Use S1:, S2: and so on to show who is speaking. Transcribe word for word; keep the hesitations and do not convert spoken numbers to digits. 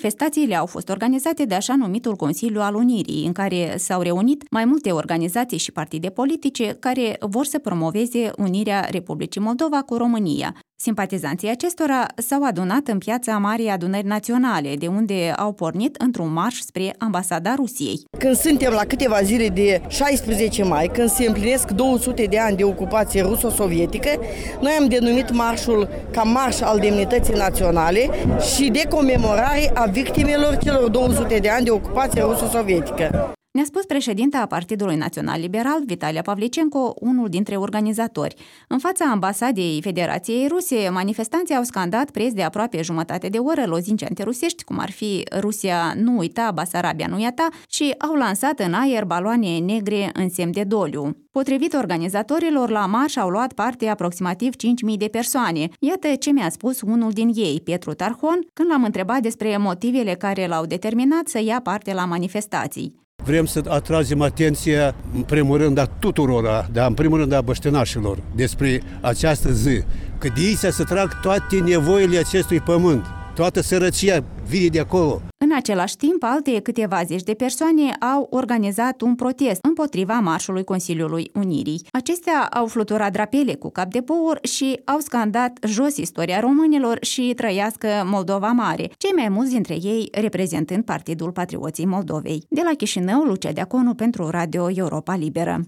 S1: Manifestațiile au fost organizate de așa numitul Consiliu al Unirii, în care s-au reunit mai multe organizații și partide politice care vor să promoveze unirea Republicii Moldova cu România. Simpatizanții acestora s-au adunat în piața Marii Adunări Naționale, de unde au pornit într-un marș spre ambasada Rusiei.
S2: Când suntem la câteva zile de șaisprezece mai, când se împlinesc două sute de ani de ocupație ruso-sovietică, noi am denumit marșul ca marș al demnității naționale și de comemorare a victimelor celor două sute de ani de ocupație ruso-sovietică.
S1: Ne-a spus președinta Partidului Național Liberal, Vitalia Pavlicenko, unul dintre organizatori. În fața ambasadei Federației Ruse, manifestanții au scandat preț de aproape jumătate de oră lozinci antirusești, cum ar fi Rusia nu uita, Basarabia nu ia ta, și au lansat în aer baloane negre în semn de doliu. Potrivit organizatorilor, la marș au luat parte aproximativ cinci mii de persoane. Iată ce mi-a spus unul din ei, Pietru Tarhon, când l-am întrebat despre motivele care l-au determinat să ia parte la manifestații.
S3: Vrem să atragem atenția, în primul rând, a tuturora, dar în primul rând a băștinașilor, despre această zi, că de aici să trag toate nevoile acestui pământ, toată sărăcia vine de acolo.
S1: În același timp, alte câteva zeci de persoane au organizat un protest împotriva marșului Consiliului Unirii. Acestea au fluturat drapele cu cap de băur și au scandat jos istoria românilor și trăiască Moldova Mare, cei mai mulți dintre ei reprezentând Partidul Patrioții Moldovei. De la Chișinău, Lucia Deaconu pentru Radio Europa Liberă.